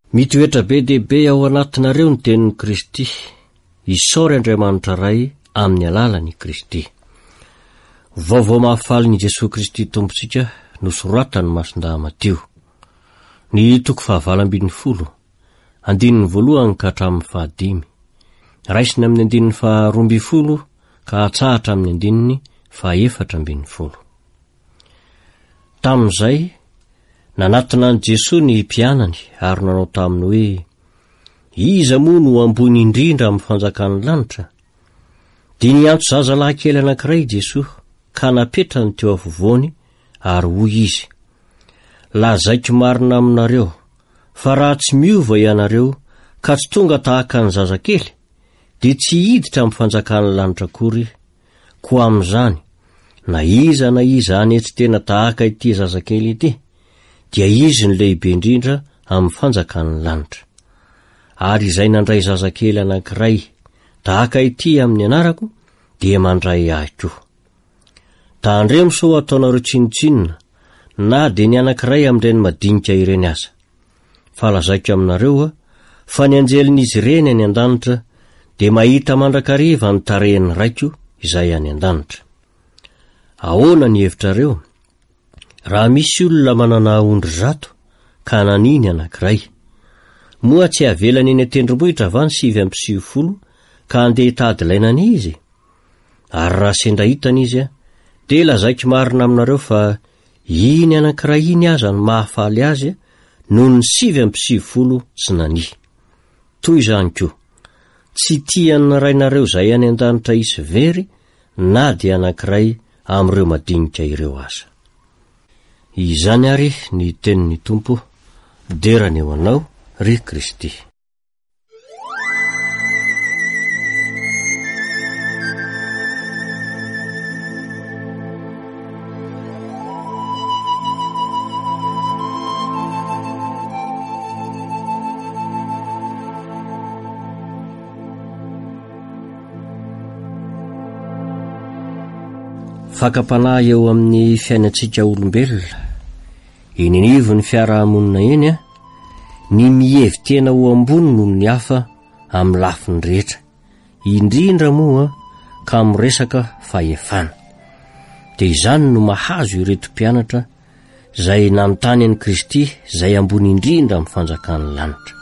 mitoetra be dehibe ao anatinareo ny tenin'i Kristy, isaory Andriamanitra ray amin'ny alalany Kristy. Vaovao mahafaly ny Jesosy Kristy Tompontsika nosoratany Masindahy Matio. Ny toko 7:20, andininy 1 ka hatramin'ny 5, raisiny amin'ny andininy 12 ka hatsahatra amin'ny andininy 14. Tamin'izay nanatona an Jesosy ny mpianany ary nanao taminy hoe: iza moa no ambony indrindra amin'ny fanjakan'ny lanitra? Dia niantso zazalahy kely anankiray Jesosy ka napetrany teo afovoany ary hoy izy: lazaiko marina aminareo fa raha tsy miova ianareo ka tsy tonga tahaka ny zazakely, dia tsy hiditra amin'ny fanjakan'ny lanitra akory. Koa amin'izany, na iza any tsy tena tahaka ity zazakely ity, dia izy ny lehibe indrindra amin'ny fanjakan'ny lanitra. Ary izay nandray zazakely anankiray tahaka ity amin'ny anarako, dia mandray ahy koa. Tandremo so ataonareo tsinotsinona, na dia ny anankiray amin'ireny madinika ireny aza. Fa lazaiko aminareo fa ny anjelin'izy ireny any an-danitra dia mahita mandrakariva ny tarehiny raiko izay any an-danitra. Ahoana ny hevitrareo? Raha misy olona manana ondry 100 ka naniny anankiray, moa tsy havelany eny an-tendrombohitra va ny 750 ka andeha hitady lainany izy? Ary raha sendra hitany izy, dia lazaiko marina aminareo fa iny anankiray iny aza ny mahafaly azy noho ny 750 tsy nany. Toy izany koa, tsy tian'ny rainareo izay any an-danitra isy very na dia anankiray amin'ireo madinika ireo aza. Izany ary ny tenin'ny Tompo, derany eo anao ry Kristy. Fakapanahy eo amin'ny fiainantsika olombelona, ininivo ny fiarahamonina eny ny mihevitena ho ambony noho ny hafa amin'ny lafiny rehetra, indrindra moa ka amin'ny resaka fahefana. Dia izany no mahazo ireto mpianatra izay nanontany an'i Kristy izay ambony indrindra amin'ny fanjakan'ny lanitra.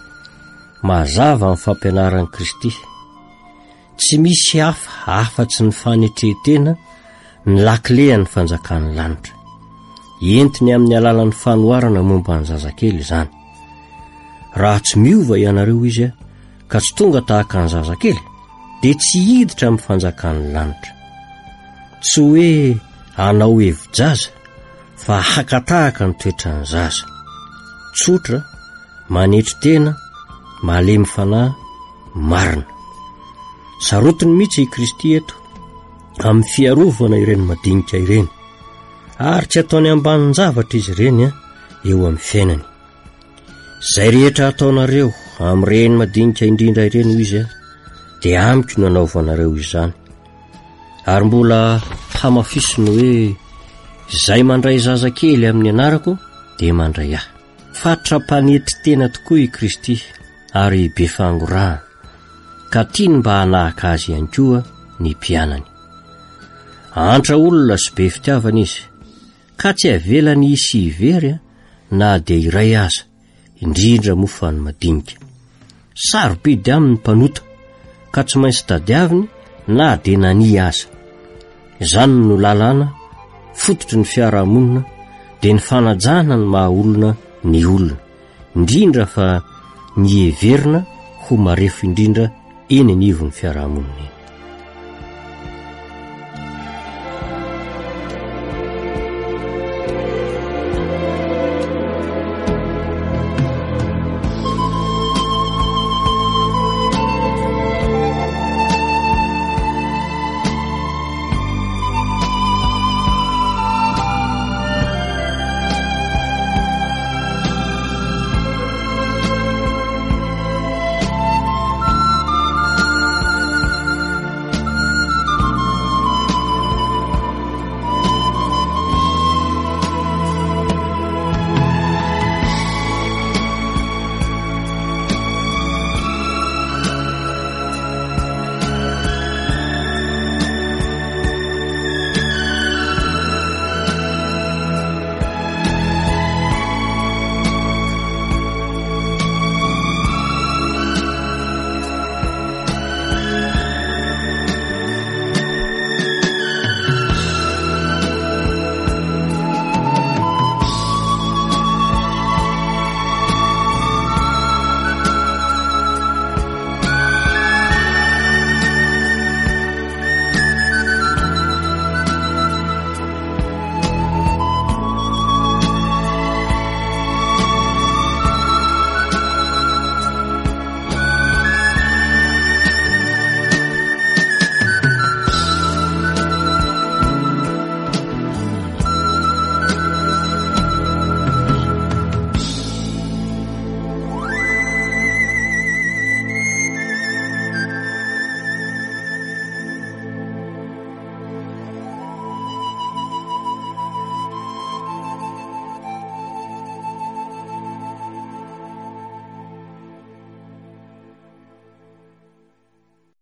Mazava amin'ny fampianaran'i Kristy, tsy misy hafa afa-tsy ny fanetretena ny lakilehan'ny fanjakan'ny lanitra. Entiny amin'ny alalan'ny fanoharana momba ny zazakely izany. Raha tsy miova ianareo izy ka tsy tonga tahaka ny zazakely, dia tsy hiditra amin'ny fanjakan'ny lanitra. Tsy hoe hanao hevi-jaza, fa hakatahaka ny toetran'ny zaza. Tsotra, manetry tena, malemy fanahy, marina. Sarotiny mihitsy i Kristy eto amin'ny fiarovana ireny madinika ireny, ary tsy ataony ambanin'ny zavatra izy ireny eo amin'ny fiainany. Izay rehetra ataonareo amin'ireny madinika indrindra ireny izy, dia amiko no anaovanareo izany. Ary mbola hamafisiny hoe izay mandray zazakely amin'ny anarako dia mandray ahy. Fatra-panetry tena tokoa i Kristy ary be fangorahana, ka tiany mba hanahaka azy ihany koa ny mpianany. Antra olona sy be fitiavana izy, ka tsy havelany isy ivery na dia iray aza, indrindra moa fa ny madinika. Sarobidy aminy mpanota, ka tsy maintsy tadiaviny na dia nany aza. Izany no lalàna, fototry ny fiarahamonina, dia ny fanajana ny maha olona ny olona, indrindra fa ny heverina ho marefo indrindra eny anivon'ny fiarahamonina.